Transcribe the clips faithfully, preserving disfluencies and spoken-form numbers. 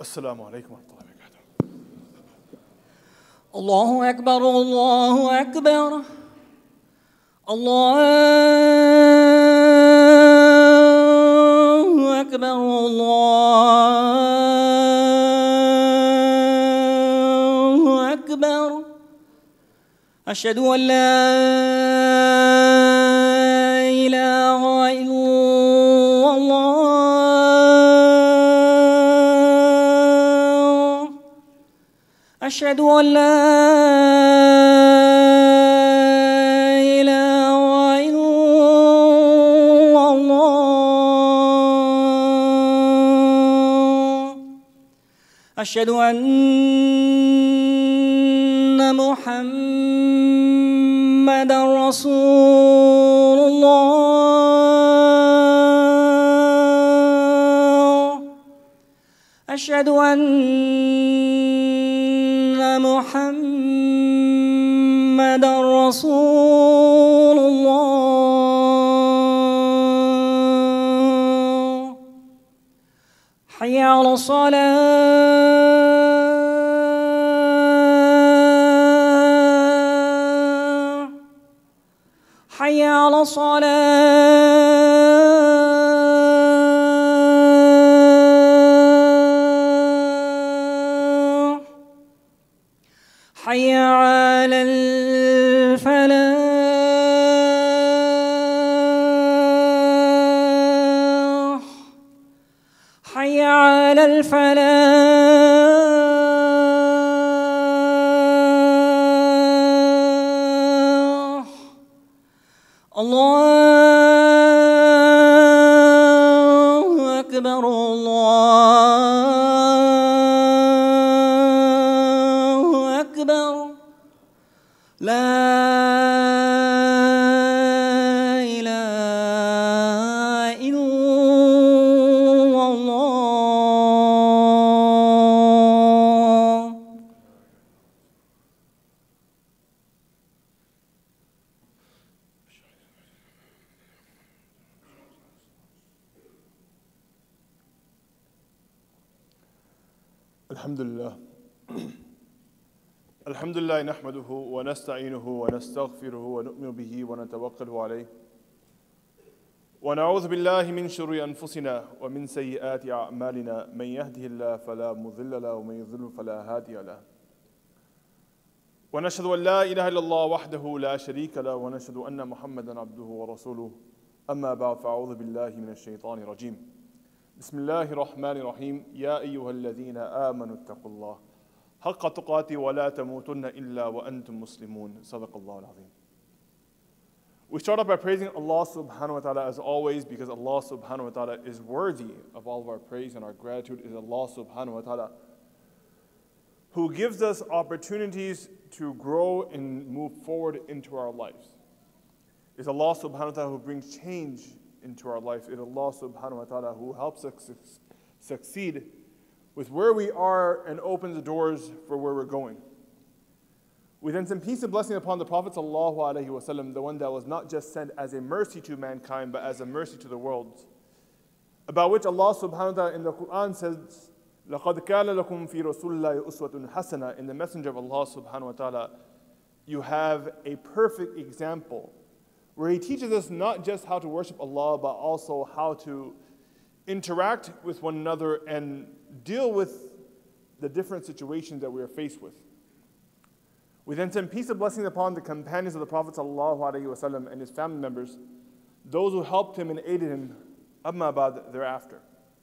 Assalamu alaikum wa rahmatullahi wa barakatuh. Allahu Akbar, Allahu Akbar, Allahu Akbar, Allahu Akbar. Ashhadu an la ilaha illallah. أشهد أن لا إله إلا الله. أشهد أن محمدًا رسول الله. أشهد أن محمد رسول الله. حي على الصلاة، حي على الصلاة. حي على الفلاح، حي على الفلاح. الله أكبر، الله أكبر. لا إله إلا الله. Alhamdulillah. الحمد لله نحمده ونستعينه ونستغفره ونؤمن به ونتوكل عليه ونعوذ بالله من شرور أنفسنا ومن سيئات أعمالنا من يهده الله فلا مضل له ومن يضلل فلا هادي له ونشهد أن لا إله إلا الله وحده لا شريك له ونشهد أن محمدا عبده ورسوله أما بعد فأعوذ بالله من الشيطان الرجيم بسم الله الرحمن الرحيم يا أيها الذين آمنوا اتقوا الله حق تقاته ولا تموتن إلا وأنتم مسلمون. صدق الله العظيم. We start off by praising Allah subhanahu wa ta'ala as always, because Allah subhanahu wa ta'ala is worthy of all of our praise, and our gratitude is Allah subhanahu wa ta'ala, who gives us opportunities to grow and move forward into our lives. It's Allah subhanahu wa ta'ala who brings change into our life. It's Allah subhanahu wa ta'ala who helps us su- succeed with where we are and opens the doors for where we're going. We then send peace and blessing upon the Prophet sallallahu alaihi wasallam, the one that was not just sent as a mercy to mankind, but as a mercy to the world, about which Allah subhanahu wa ta'ala in the Quran says, لَقَدْ كَانَ لَكُمْ فِي رَسُولِ اللَّهِ أُسْوَةٌ حَسَنَةٌ. In the Messenger of Allah subhanahu wa ta'ala, you have a perfect example where he teaches us not just how to worship Allah, but also how to interact with one another and deal with the different situations that we are faced with. We then send peace and blessings upon the companions of the Prophet ﷺ and his family members, those who helped him and aided him, amma ba'd, thereafter.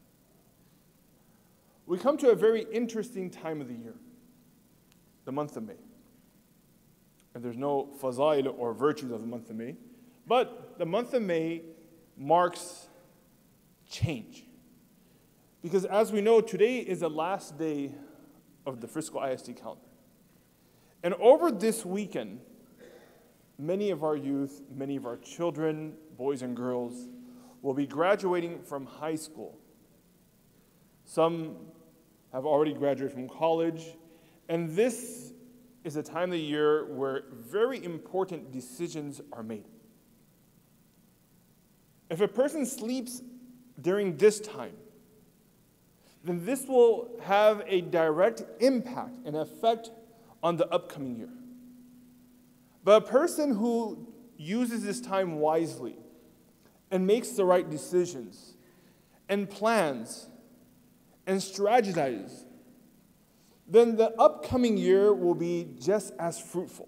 We come to a very interesting time of the year, the month of May. And there's no fazail or virtues of the month of May, but the month of May marks change. Because as we know, today is the last day of the Frisco I S D calendar. And over this weekend, many of our youth, many of our children, boys and girls, will be graduating from high school. Some have already graduated from college, and this is a time of the year where very important decisions are made. If a person sleeps during this time, then this will have a direct impact and effect on the upcoming year. But a person who uses this time wisely and makes the right decisions and plans and strategizes, then the upcoming year will be just as fruitful.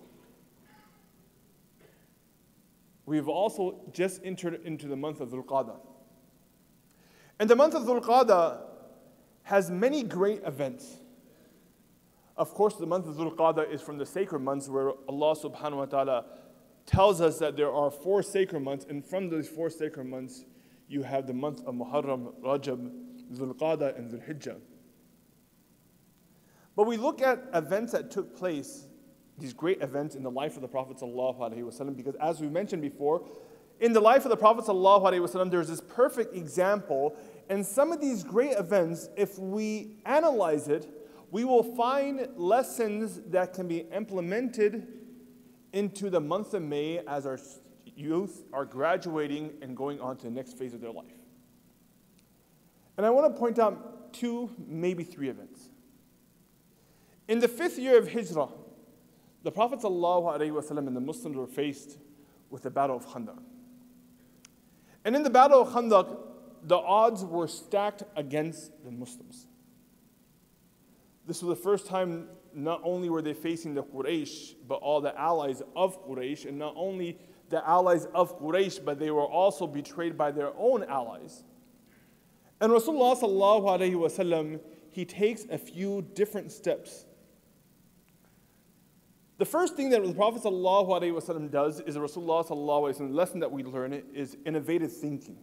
We've also just entered into the month of Dhul Qa'dah. And the month of Dhul Qa'dah has many great events. Of course, the month of Dhul Qa'dah is from the sacred months where Allah subhanahu wa ta'ala tells us that there are four sacred months, and from those four sacred months, you have the month of Muharram, Rajab, Dhul Qa'dah, and Dhul Hijjah. But we look at events that took place, these great events in the life of the Prophet ﷺ, because as we mentioned before, in the life of the Prophet ﷺ, there's this perfect example, and some of these great events, if we analyze it, we will find lessons that can be implemented into the month of May as our youth are graduating and going on to the next phase of their life. And I want to point out two, maybe three events. In the fifth year of Hijrah, the Prophet ﷺ and the Muslims were faced with the Battle of Khandaq. And in the Battle of Khandaq, the odds were stacked against the Muslims. This was the first time not only were they facing the Quraysh, but all the allies of Quraysh, and not only the allies of Quraysh, but they were also betrayed by their own allies. And Rasulullah sallallahu alaihi wasallam, he takes a few different steps. The first thing that the Prophet sallallahu alaihi wasallam does is the Rasulullah sallallahu alaihi wasallam lesson that we learn is innovative thinking.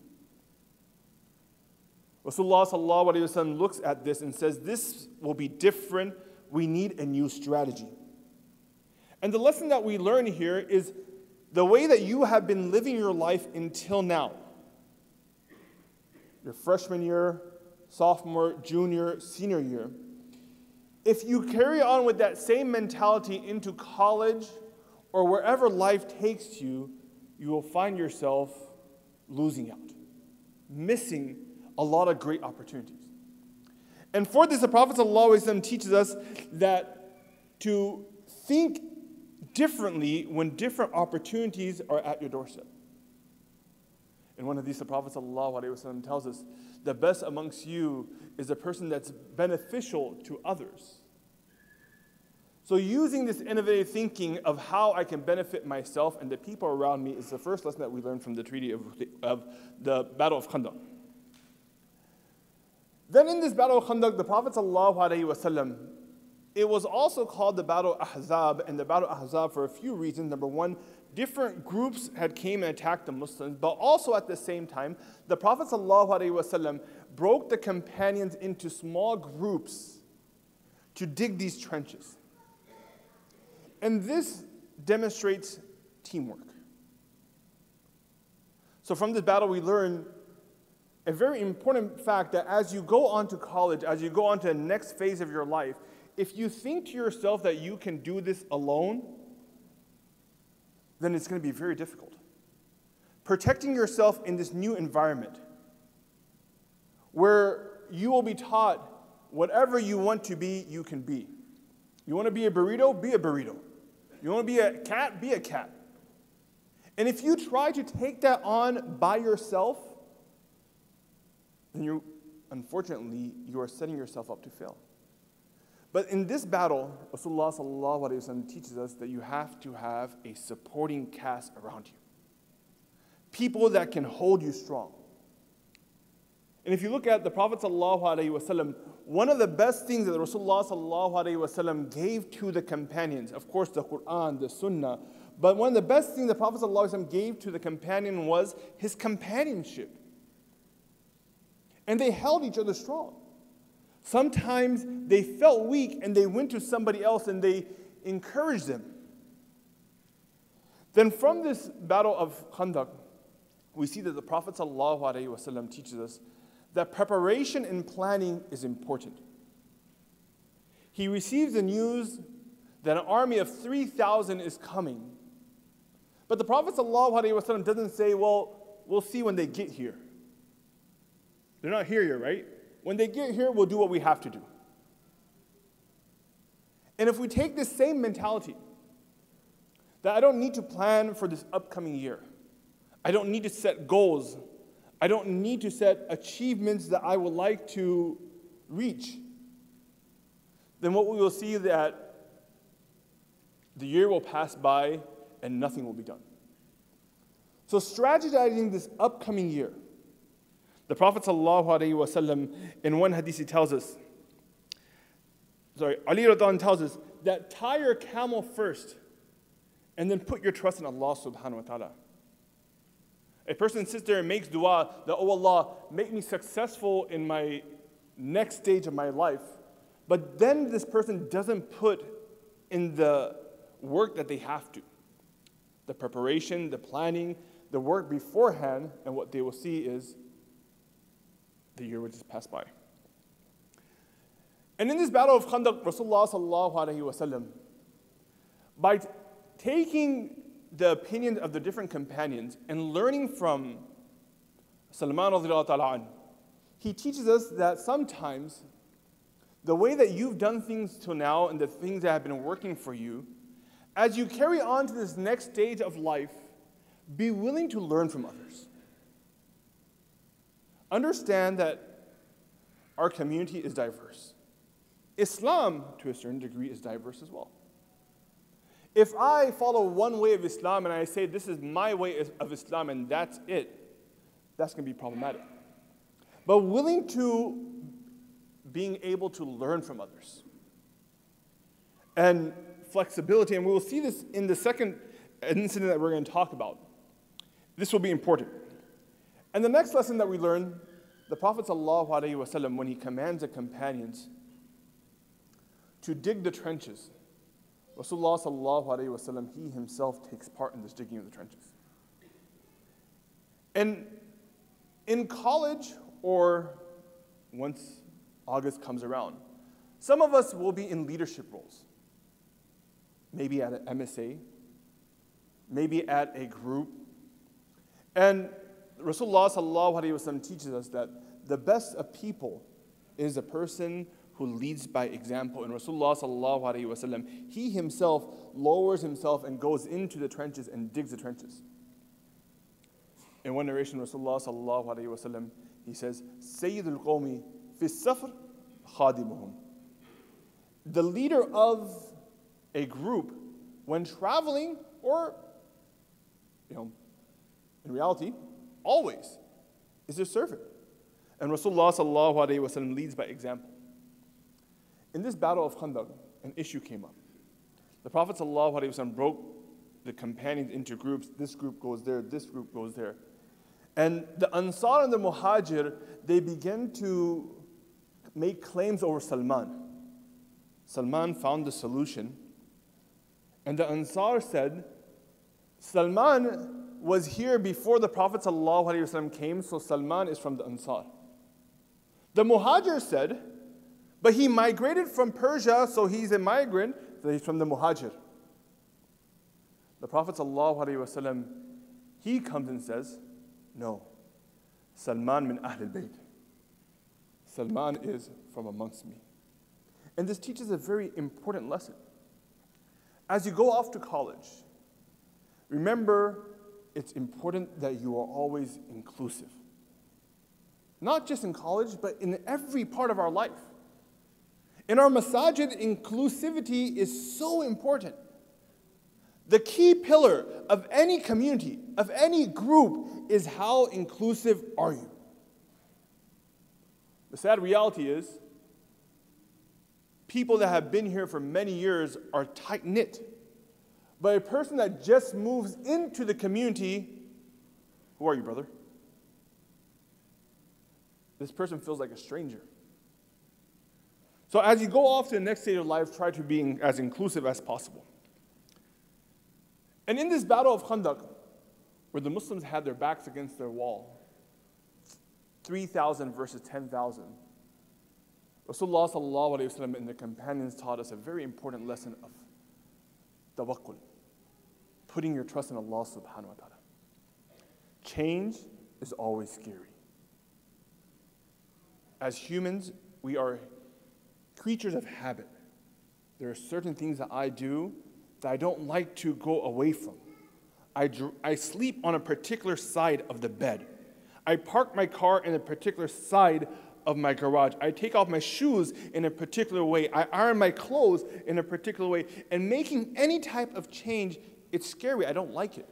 Rasulullah sallallahu alaihi wasallam looks at this and says, this will be different. We need a new strategy. And the lesson that we learn here is the way that you have been living your life until now. Your freshman year, sophomore, junior, senior year. If you carry on with that same mentality into college or wherever life takes you, you will find yourself losing out, missing a lot of great opportunities. And for this, the Prophet ﷺ teaches us that to think differently when different opportunities are at your doorstep. In one of these, the Prophet ﷺ tells us, the best amongst you is a person that's beneficial to others. So using this innovative thinking of how I can benefit myself and the people around me is the first lesson that we learned from the treaty of, of the Battle of Khandaq. Then in this Battle of Khandaq, the Prophet ﷺ, it was also called the Battle of Ahzab, and the Battle of Ahzab for a few reasons. Number one, different groups had came and attacked the Muslims, but also at the same time, the Prophet ﷺ broke the companions into small groups to dig these trenches. And this demonstrates teamwork. So from this battle, we learn a very important fact that as you go on to college, as you go on to the next phase of your life, if you think to yourself that you can do this alone, then it's going to be very difficult. Protecting yourself in this new environment where you will be taught whatever you want to be, you can be. You want to be a burrito? Be a burrito. You want to be a cat? Be a cat. And if you try to take that on by yourself, then you, unfortunately, you are setting yourself up to fail. But in this battle, Rasulullah sallallahu alaihi wasallam teaches us that you have to have a supporting cast around you. People that can hold you strong. And if you look at the Prophet sallallahu alaihi wasallam, one of the best things that Rasulullah sallallahu alaihi wasallam gave to the companions, of course the Quran, the Sunnah, but one of the best things the Prophet sallallahu alaihi wasallam gave to the companion was his companionship. And they held each other strong. Sometimes they felt weak and they went to somebody else and they encouraged them. Then from this battle of Khandaq, we see that the Prophet ﷺ teaches us that preparation and planning is important. He receives the news that an army of three thousand is coming. But the Prophet ﷺ doesn't say, well, we'll see when they get here. They're not here yet, right? When they get here, we'll do what we have to do. And if we take this same mentality, that I don't need to plan for this upcoming year, I don't need to set goals, I don't need to set achievements that I would like to reach, then what we will see is that the year will pass by and nothing will be done. So strategizing this upcoming year, the Prophet ﷺ in one hadith he tells us, sorry, Ali radhiyallahu anhu tells us that tie your camel first and then put your trust in Allah subhanahu wa ta'ala. A person sits there and makes dua that, oh Allah, make me successful in my next stage of my life. But then this person doesn't put in the work that they have to. The preparation, the planning, the work beforehand, and what they will see is the year will just pass by. And in this battle of Khandaq, Rasulullah sallallahu alaihi wasallam, by t- taking the opinions of the different companions and learning from Salman radiallahu ta'ala anhu, he teaches us that sometimes the way that you've done things till now and the things that have been working for you, as you carry on to this next stage of life, be willing to learn from others. Understand that our community is diverse. Islam, to a certain degree, is diverse as well. If I follow one way of Islam and I say this is my way of Islam and that's it, that's going to be problematic. But willing to being able to learn from others. And flexibility, and we will see this in the second incident that we're going to talk about. This will be important. And the next lesson that we learn, the Prophet ﷺ, when he commands the companions to dig the trenches, Rasulullah ﷺ, he himself takes part in this digging of the trenches. And in college, or once August comes around, some of us will be in leadership roles. Maybe at an M S A, maybe at a group. And Rasulullah sallallahu alaihi wasallam teaches us that the best of people is a person who leads by example. And Rasulullah sallallahu alaihi wasallam, he himself lowers himself and goes into the trenches and digs the trenches. In one narration, Rasulullah sallallahu alaihi wasallam, he says, "Sayyidul qawmi fi safar khadimuhum." The leader of a group, when traveling, or, you know, in reality, always, is their servant. And Rasulullah sallallahu alaihi wasallam leads by example. In this battle of Khandaq, an issue came up. The Prophet sallallahu alaihi wasallam broke the companions into groups. This group goes there, this group goes there. And the Ansar and the Muhajir, they began to make claims over Salman. Salman found the solution. And the Ansar said, Salman was here before the Prophet ﷺ came, so Salman is from the Ansar. The Muhajir said, but he migrated from Persia, so he's a migrant, so he's from the Muhajir. The Prophet ﷺ, he comes and says, no, Salman min Ahl al-Bayt. Salman is from amongst me. And this teaches a very important lesson. As you go off to college, remember it's important that you are always inclusive. Not just in college, but in every part of our life. In our masajid, inclusivity is so important. The key pillar of any community, of any group, is how inclusive are you? The sad reality is, people that have been here for many years are tight-knit. But a person that just moves into the community, who are you, brother? This person feels like a stranger. So as you go off to the next stage of life, try to be as inclusive as possible. And in this battle of Khandaq, where the Muslims had their backs against their wall, three thousand versus ten thousand, Rasulullah sallallahu alayhi wa sallam and the companions taught us a very important lesson of tawakkul, putting your trust in Allah subhanahu wa ta'ala. Change is always scary. As humans, we are creatures of habit. There are certain things that I do that I don't like to go away from. I, dr- I sleep on a particular side of the bed. I park my car in a particular side of my garage. I take off my shoes in a particular way. I iron my clothes in a particular way. And making any type of change, it's scary. I don't like it.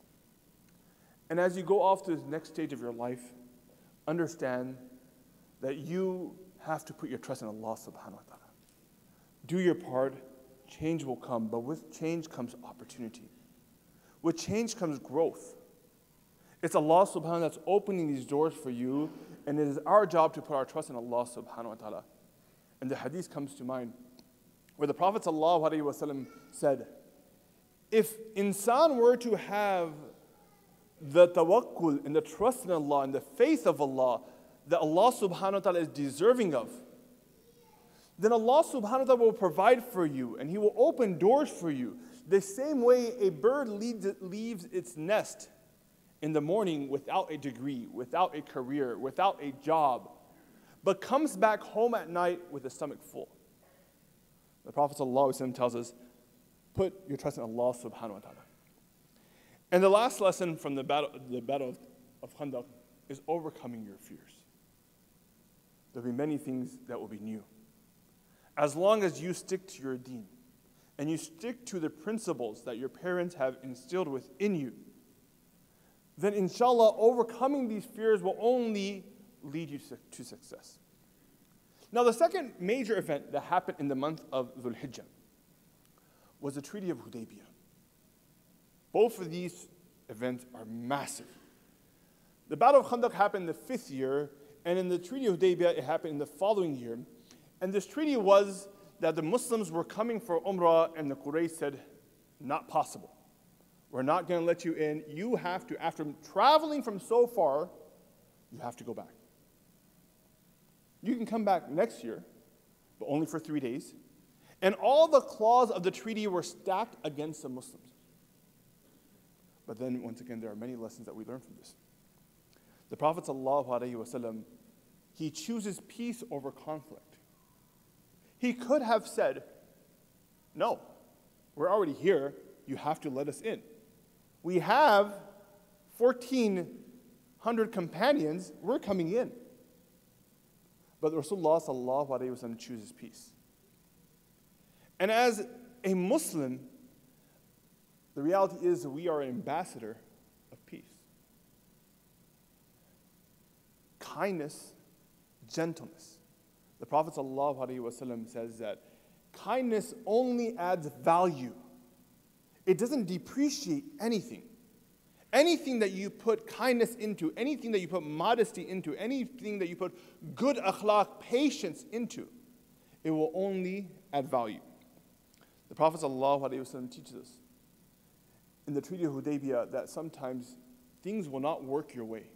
And as you go off to the next stage of your life, understand that you have to put your trust in Allah subhanahu wa ta'ala. Do your part, change will come, but with change comes opportunity. With change comes growth. It's Allah subhanahu wa ta'ala that's opening these doors for you, and it is our job to put our trust in Allah subhanahu wa ta'ala. And the hadith comes to mind, where the Prophet sallallahu alaihi wasallam said, if insan were to have the tawakkul and the trust in Allah and the faith of Allah that Allah subhanahu wa ta'ala is deserving of, then Allah subhanahu wa ta'ala will provide for you and He will open doors for you. The same way a bird leaves, leaves its nest in the morning without a degree, without a career, without a job, but comes back home at night with a stomach full. The Prophet ﷺ tells us, put your trust in Allah subhanahu wa ta'ala. And the last lesson from the battle, the battle of, of Khandaq is overcoming your fears. There'll be many things that will be new. As long as you stick to your deen, and you stick to the principles that your parents have instilled within you, then inshallah, overcoming these fears will only lead you to success. Now, the second major event that happened in the month of Dhul Hijjah was the Treaty of Hudaybiyah. Both of these events are massive. The Battle of Khandaq happened in the fifth year, and in the Treaty of Hudaybiyah, it happened in the following year. And this treaty was that the Muslims were coming for Umrah, and the Quraysh said, not possible. We're not going to let you in. You have to, after traveling from so far, you have to go back. You can come back next year, but only for three days. And all the clauses of the treaty were stacked against the Muslims. But then, once again, there are many lessons that we learn from this. The Prophet ﷺ, he chooses peace over conflict. He could have said, no, we're already here. You have to let us in. We have fourteen hundred companions. We're coming in. But Rasulullah sallallahu alaihi wasallam chooses peace. And as a Muslim, the reality is that we are an ambassador of peace. Kindness, gentleness. The Prophet sallallahu alaihi wasallam says that kindness only adds value. It doesn't depreciate anything. Anything that you put kindness into, anything that you put modesty into, anything that you put good akhlaq, patience into, it will only add value. The Prophet ﷺ teaches us in the Treaty of Hudaybiyah that sometimes things will not work your way.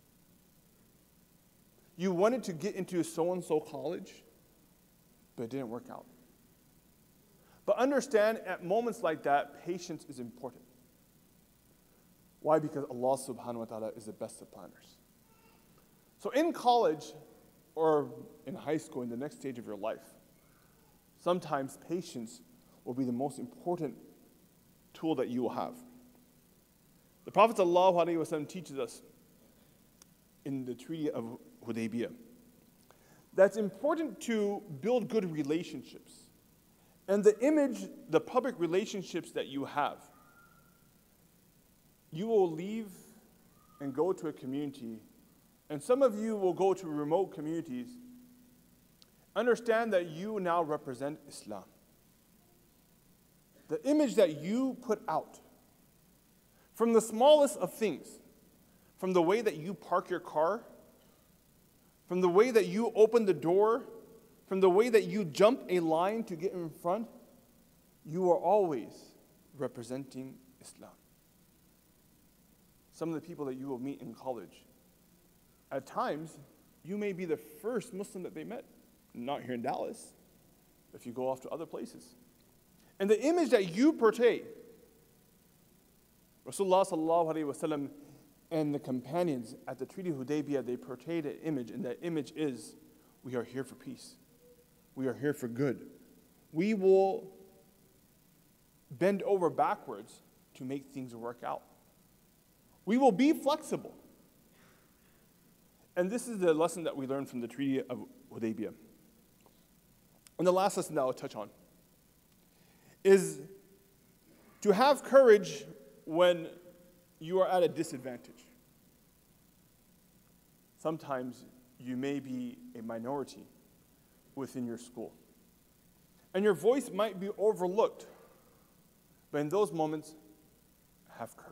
You wanted to get into so-and-so college, but it didn't work out. But understand, at moments like that, patience is important. Why? Because Allah subhanahu wa ta'ala is the best of planners. So in college, or in high school, in the next stage of your life, sometimes patience will be the most important tool that you will have. The Prophet ﷺ teaches us in the Treaty of Hudaybiyah that it's important to build good relationships. And the image, the public relationships that you have, you will leave and go to a community, and some of you will go to remote communities. Understand that you now represent Islam. The image that you put out, from the smallest of things, from the way that you park your car, from the way that you open the door, from the way that you jump a line to get in front, you are always representing Islam. Some of the people that you will meet in college, at times, you may be the first Muslim that they met. Not here in Dallas, but if you go off to other places. And the image that you portray, Rasulullah sallallahu alaihi wasallam and the companions at the Treaty of Hudaybiyah, they portrayed an image, and that image is We are here for peace. We are here for good. We will bend over backwards to make things work out. We will be flexible. And this is the lesson that we learned from the Treaty of Hudaybiyah. And the last lesson that I'll touch on is to have courage when you are at a disadvantage. Sometimes you may be a minority within your school, and your voice might be overlooked. But in those moments, have courage.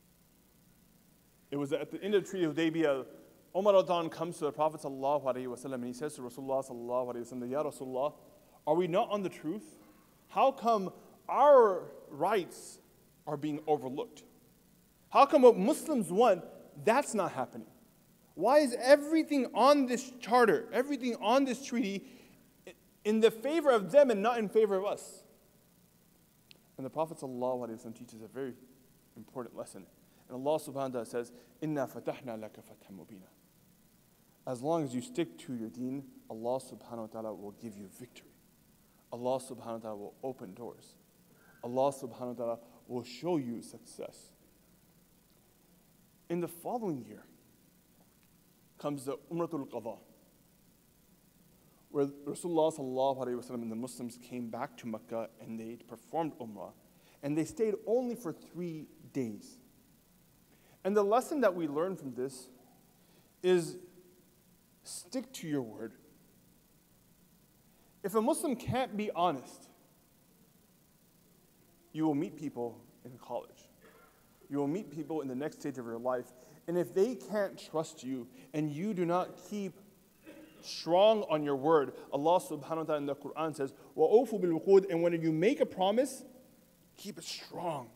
It was at the end of the Treaty of Hudaybiyah, Umar radiallahu anhu comes to the Prophet sallallahu alaihi wasallam and he says to Rasulullah sallallahu alaihi wasallam, Ya Rasulullah, are we not on the truth? How come our rights are being overlooked? How come what Muslims want, that's not happening? Why is everything on this charter, everything on this treaty, in the favor of them and not in favor of us? And the Prophet ﷺ teaches a very important lesson. And Allah subhanahu wa ta'ala says, Inna fatahna laka fathan mubina. As long as you stick to your deen, Allah subhanahu wa ta'ala will give you victory. Allah subhanahu wa ta'ala will open doors. Allah subhanahu wa ta'ala will show you success. In the following year comes the Umratul Qadha, where Rasulullah sallallahu alaihi wasallam and the Muslims came back to Mecca and they performed Umrah, and they stayed only for three days. And the lesson that we learn from this is stick to your word. If a Muslim can't be honest, you will meet people in college. You will meet people in the next stage of your life, and if they can't trust you and you do not keep strong on your word, Allah subhanahu wa ta'ala in the Quran says, وَأَوْفُوا بِالْوُقُودِ, and when you make a promise, keep it strong.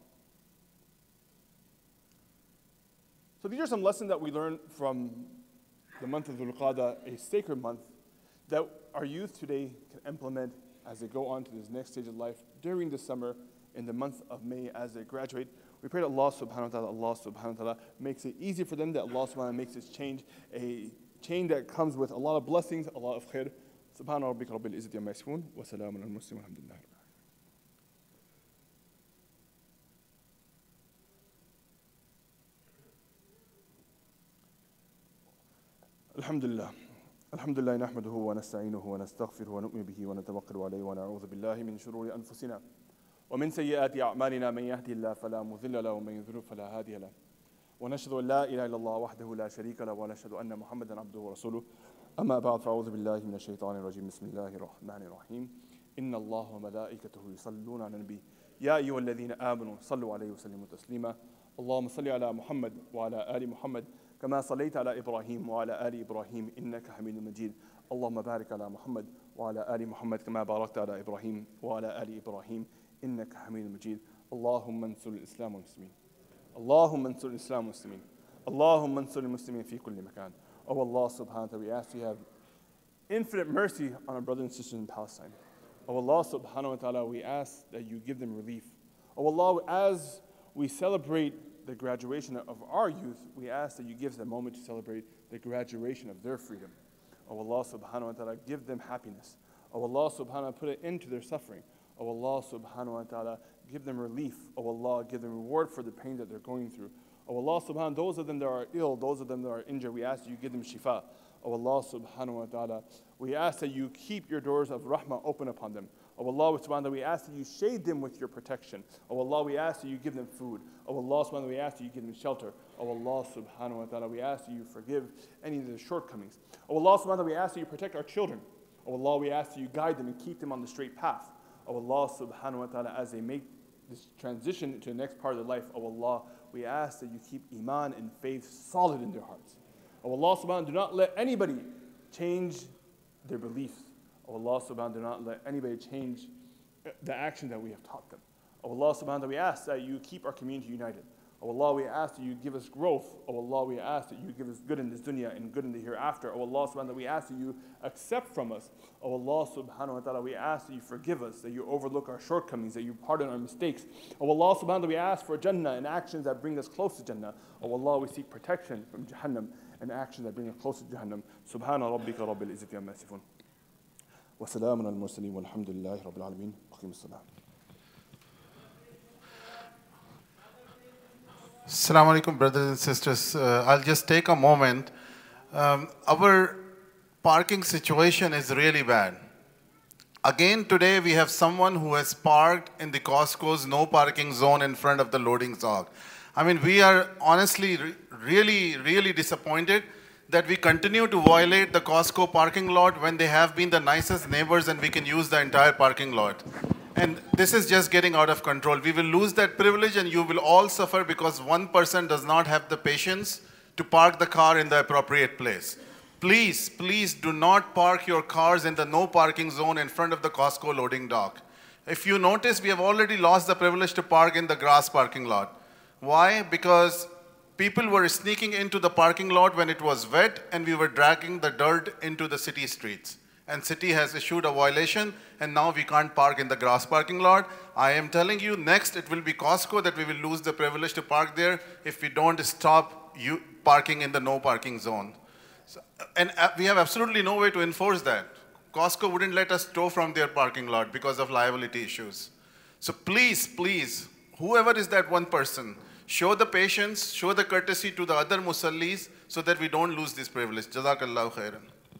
So these are some lessons that we learned from the month of Dhul Qa'dah, a sacred month that our youth today can implement as they go on to this next stage of life during the summer, in the month of May as they graduate. We pray that Allah subhanahu wa ta'ala, Allah subhanahu wa ta'ala makes it easy for them, that Allah subhanahu wa ta'ala makes this change a change that comes with a lot of blessings, a lot of khair. Subhana rabbika rabbil izzati amma yasifun, wa salamun al muslimin, alhamdulillah. Alhamdulillah. الحمد لله نحمده ونستعينه ونستغفره ونؤمن به ونتوكل عليه ونعوذ بالله من شرور أنفسنا ومن سيئات أعمالنا من يهدي الله فلا مضل له ومن يضلل فلا هادي له ونشهد أن لا إله إلا الله وحده لا شريك له ونشهد أن محمدا عبده ورسوله أما بعد فأعوذ بالله من الشيطان الرجيم بسم الله الرحمن الرحيم إن الله وملائكته يصلون على النبي يا أيها الذين آمنوا صلوا عليه وسلموا تسليما اللهم صل على محمد وعلى آل محمد كما صليت على إبراهيم وعلى آل إبراهيم إنك حميد مجيد اللهم بارك على محمد وعلى آل محمد كما باركت على إبراهيم وعلى آل إبراهيم إنك حميد مجيد اللهم انصر الإسلام والمسلمين اللهم انصر الإسلام والمسلمين اللهم انصر المسلمين في كل مكان. Oh Allah subhanahu wa ta'ala, we ask you to have infinite mercy on our brothers and sisters in Palestine. Oh Allah subhanahu wa ta'ala, we ask that you give them relief. Oh Allah, as we celebrate the graduation of our youth, we ask that you give them a moment to celebrate the graduation of their freedom. Oh Allah subhanahu wa ta'ala, give them happiness. Oh Allah subhanahu wa ta'ala, put an end to their suffering. Oh Allah subhanahu wa ta'ala, give them relief. Oh Allah, give them reward for the pain that they're going through. Oh Allah subhanahu wa ta'ala, those of them that are ill, those of them that are injured, we ask that you give them shifa. Oh Allah subhanahu wa ta'ala, we ask that you keep your doors of rahmah open upon them. Oh Allah subhanahu wa ta'ala, we ask that you shade them with your protection. Oh Allah, we ask that you give them food. Oh Allah subhanahu wa ta'ala, we ask that you give them shelter. Oh Allah subhanahu wa ta'ala, we ask that you forgive any of their shortcomings. Oh Allah subhanahu wa ta'ala, we ask that you protect our children. Oh Allah, we ask that you guide them and keep them on the straight path. Oh Allah subhanahu wa ta'ala, as they make this transition to the next part of their life, oh Allah, we ask that you keep iman and faith solid in their hearts. Oh Allah subhanahu wa ta'ala, do not let anybody change their beliefs. Oh Allah subhanahu wa ta'ala, do not let anybody change the action that we have taught them. Oh Allah subhanahu wa ta'ala, we ask that you keep our community united. Oh Allah, we ask that you give us growth. Oh Allah, we ask that you give us good in this dunya and good in the hereafter. Oh Allah subhanahu wa ta'ala, we ask that you accept from us. Oh Allah subhanahu wa ta'ala, we ask that you forgive us, that you overlook our shortcomings, that you pardon our mistakes. Oh Allah subhanahu wa ta'ala, we ask for Jannah and actions that bring us close to Jannah. Oh Allah, we seek protection from Jahannam and actions that bring us closer to Jahannam. Subhana rabbika rabbil izzati amma yasifun. Wa salamun al mursaleen walhamdulillahi rabbil alameen. Aqim as-salam. Assalamu alaikum, brothers and sisters. Uh, I'll just take a moment. Um, our parking situation is really bad. Again, today we have someone who has parked in the Costco's no parking zone in front of the loading dock. I mean, we are honestly re really, really disappointed that we continue to violate the Costco parking lot when they have been the nicest neighbors and we can use the entire parking lot. And this is just getting out of control. We will lose that privilege and you will all suffer because one person does not have the patience to park the car in the appropriate place. Please, please do not park your cars in the no parking zone in front of the Costco loading dock. If you notice, we have already lost the privilege to park in the grass parking lot. Why? Because people were sneaking into the parking lot when it was wet and we were dragging the dirt into the city streets. And city has issued a violation and now we can't park in the grass parking lot. I am telling you, next it will be Costco that we will lose the privilege to park there if we don't stop you parking in the no parking zone. So, and uh, we have absolutely no way to enforce that. Costco wouldn't let us tow from their parking lot because of liability issues. So please, please, whoever is that one person, show the patience, show the courtesy to the other musallis so that we don't lose this privilege. Jazakallahu khairan.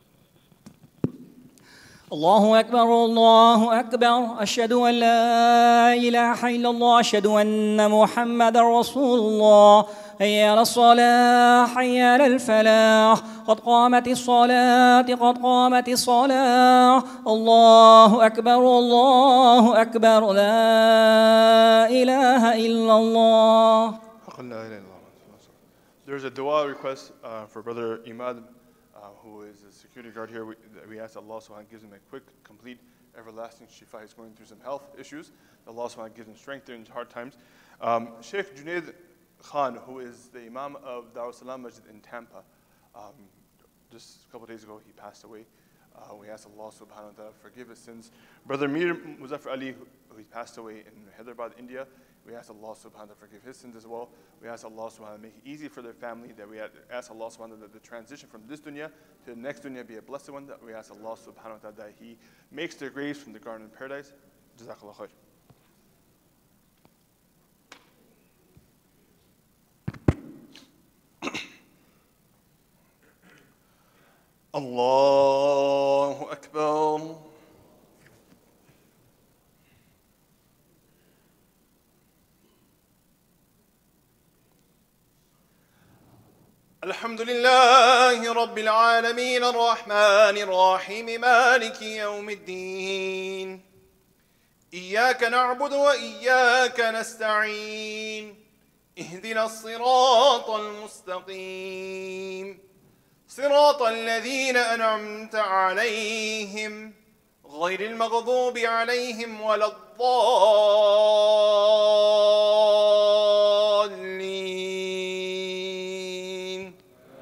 الله أكبر الله أكبر أشهد أن لا إله إلا الله أشهد أن محمد رسول الله حي على الصلاة حي على الفلاح قد قامت الصلاة قد قامت الصلاة الله أكبر الله أكبر لا إله إلا الله. There's a dua request uh, for Brother Imad, uh, who is a security guard here. We, we ask Allah subhanahu wa ta'ala gives him a quick, complete, everlasting shifa. He's going through some health issues. Allah subhanahu wa ta'ala gives him strength during hard times. Um, Sheikh Junaid Khan, who is the Imam of Dar es-Salaam Masjid in Tampa, um, just a couple of days ago he passed away. Uh, we ask Allah subhanahu wa ta'ala forgive his sins. Brother Mir Muzaffar Ali, who, who he passed away in Hyderabad, India, we ask Allah subhanahu wa ta'ala forgive his sins as well. We ask Allah subhanahu wa ta'ala make it easy for their family, that we ask Allah subhanahu wa ta'ala that the transition from this dunya to the next dunya be a blessed one, that we ask Allah subhanahu wa ta'ala that he makes their graves from the garden of paradise. Jazakallah khair. Allahu Akbar. الحمد لله رب العالمين الرحمن الرحيم مالك يوم الدين إياك نعبد وإياك نستعين اهدنا الصراط المستقيم صراط الذين أنعمت عليهم غير المغضوب عليهم ولا الضالين.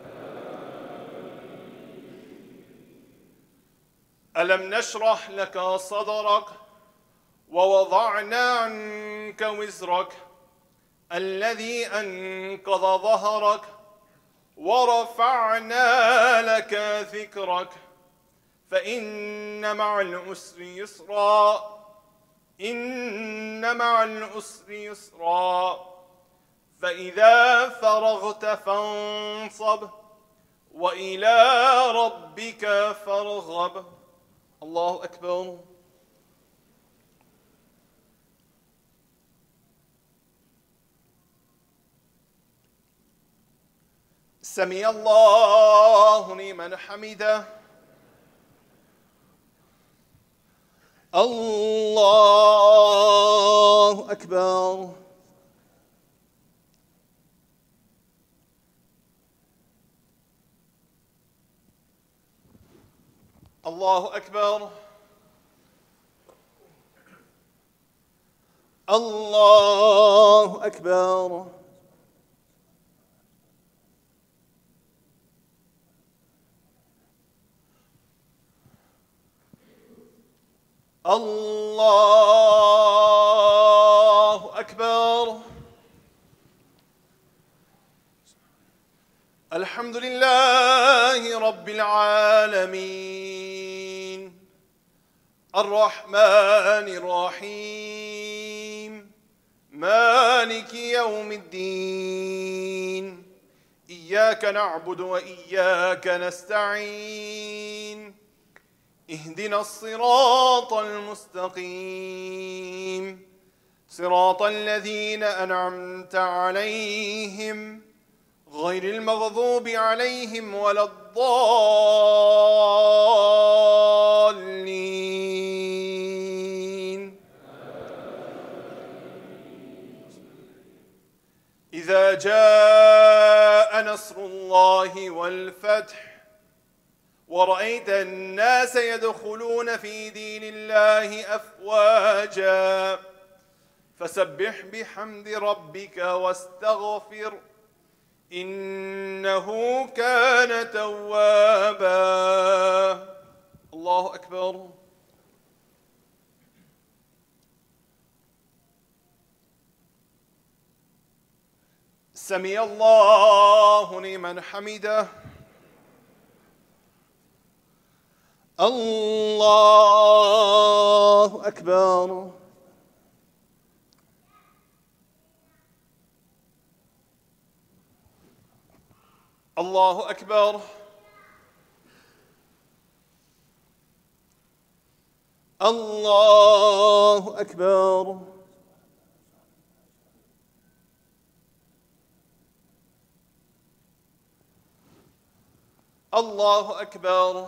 ألم نشرح لك صدرك ووضعنا عنك وزرك الذي أنقض ظهرك ورفعنا لك ذكرك فإن مع العسر يسرا إن مع العسر يسرا فإذا فرغت فانصب وإلى ربك فارغب. الله أكبر. سمع الله لمن حمده. الله أكبر. الله أكبر. الله أكبر. الله أكبر. الحمد لله رب العالمين الرحمن الرحيم مالك يوم الدين إياك نعبد وإياك نستعين اهدنا الصراط المستقيم صراط الذين أنعمت عليهم غير المغضوب عليهم ولا الضالين إذا جاء نصر الله والفتح ورأيت الناس يدخلون في دين الله أفواجا فسبح بحمد ربك واستغفر إنه كان توابا الله أكبر سمع الله لمن حمده الله أكبر الله أكبر الله أكبر الله أكبر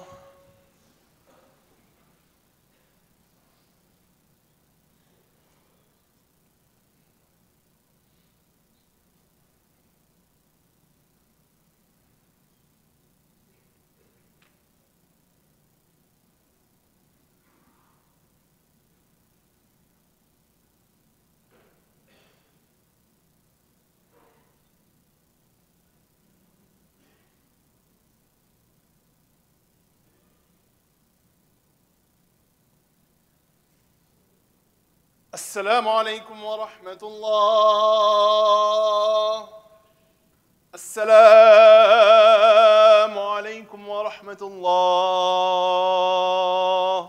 السلام عليكم ورحمة الله السلام عليكم ورحمة الله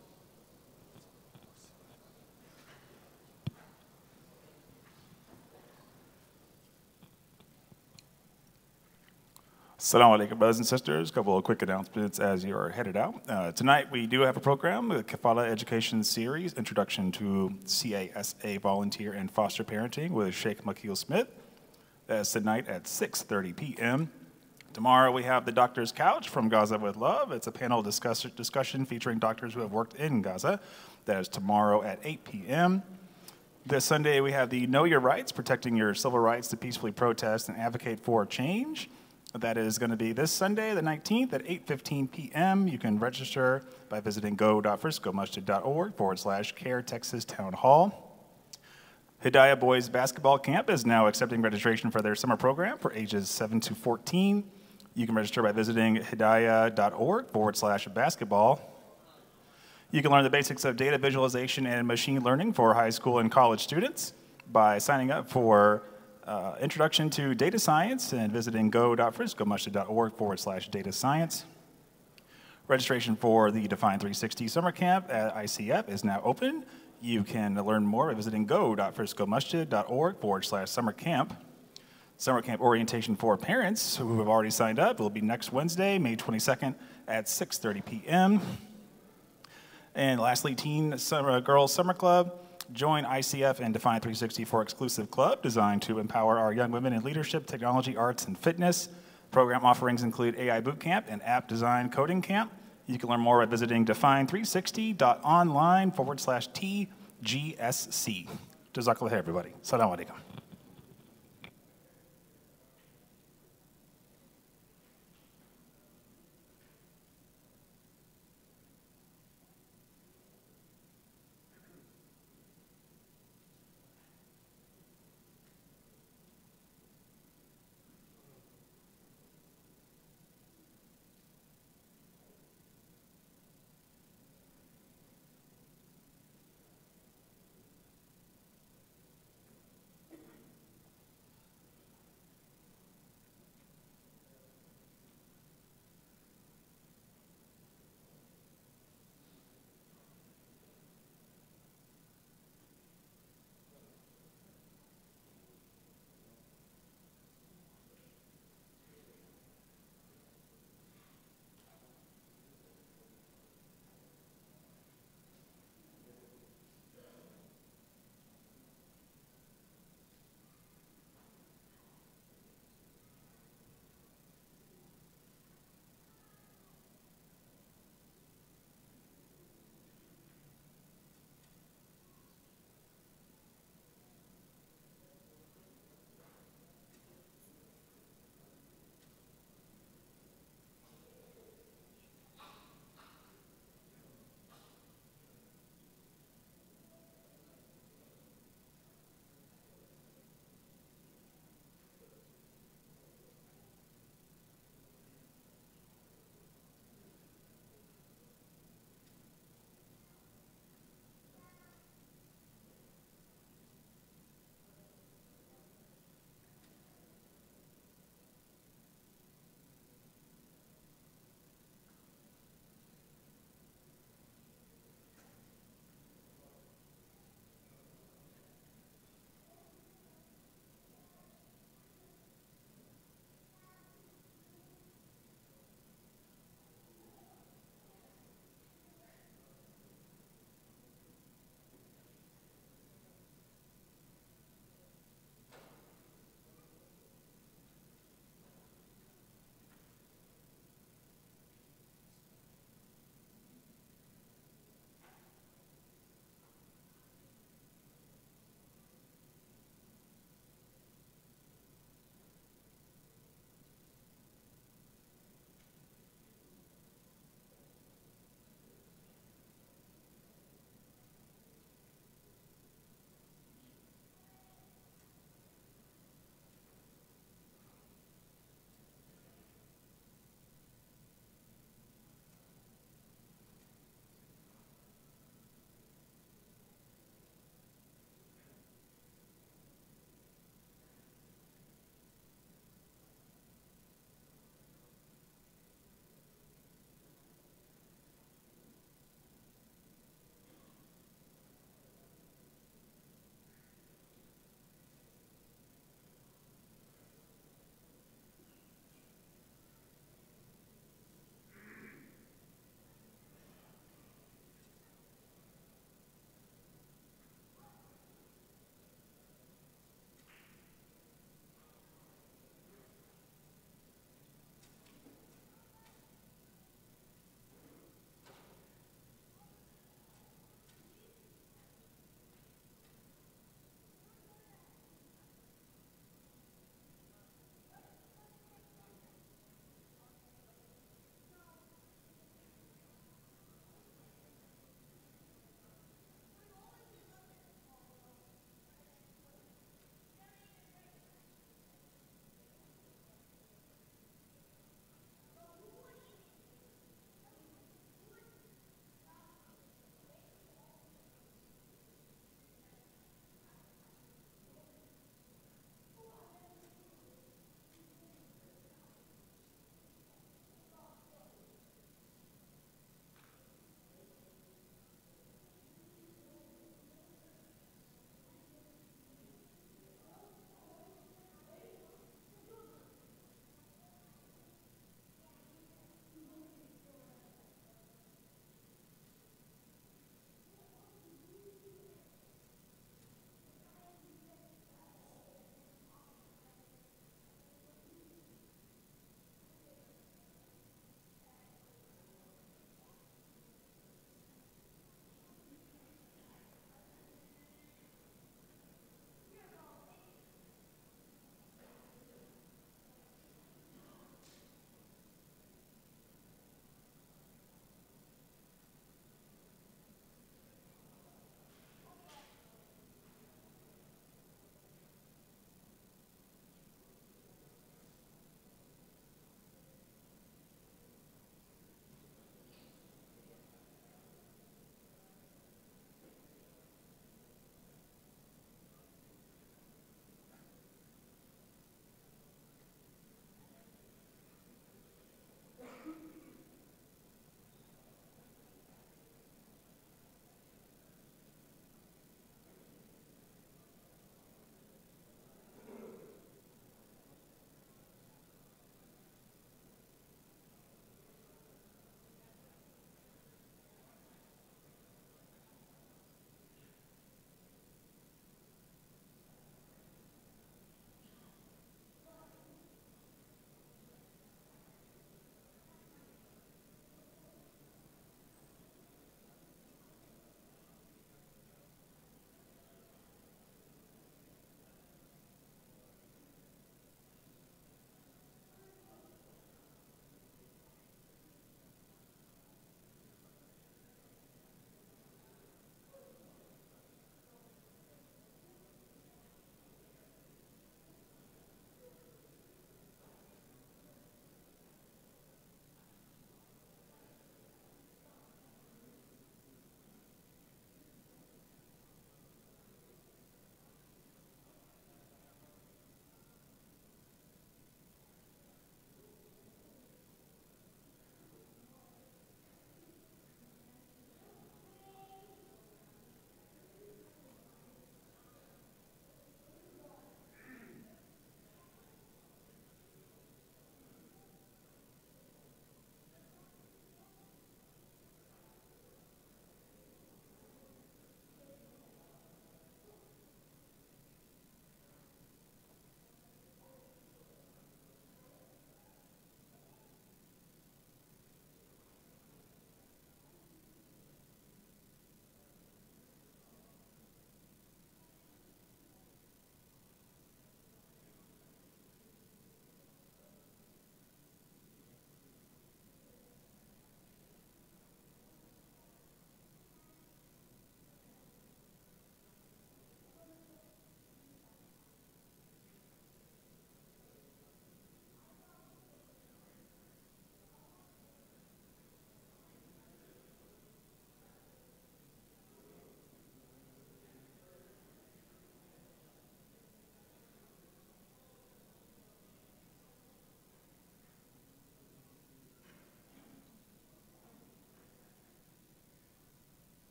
Assalamu alaikum, brothers and sisters. A couple of quick announcements as you are headed out. Uh, tonight we do have a program, the Kafala Education Series, Introduction to C A S A Volunteer and Foster Parenting with Sheikh Makil Smith. That's tonight at six thirty p m Tomorrow we have the Doctor's Couch from Gaza with Love. It's a panel discuss discussion featuring doctors who have worked in Gaza. That is tomorrow at eight p m This Sunday we have the Know Your Rights, Protecting Your Civil Rights to Peacefully Protest and Advocate for Change. That is going to be this Sunday, the nineteenth, at eight fifteen p m You can register by visiting go.friscomasjid.org forward slash care Texas Town Hall. Hidayah Boys Basketball Camp is now accepting registration for their summer program for ages seven to fourteen. You can register by visiting hidayah.org forward slash basketball. You can learn the basics of data visualization and machine learning for high school and college students by signing up for Uh, introduction to data science and visiting go.friscomasjid.org forward slash data science. Registration for the Define three sixty Summer Camp at I C F is now open. You can learn more by visiting go.friscomasjid.org forward slash summer camp. Summer camp orientation for parents who have already signed up will be next Wednesday, May twenty-second at six thirty p m And lastly, Teen Summer, Girls Summer Club. Join I C F and Define three sixty for exclusive club designed to empower our young women in leadership, technology, arts, and fitness. Program offerings include A I Bootcamp and App Design Coding Camp. You can learn more by visiting define three sixty dot online forward slash T G S C. Jazakallah, everybody. Assalamu alaikum.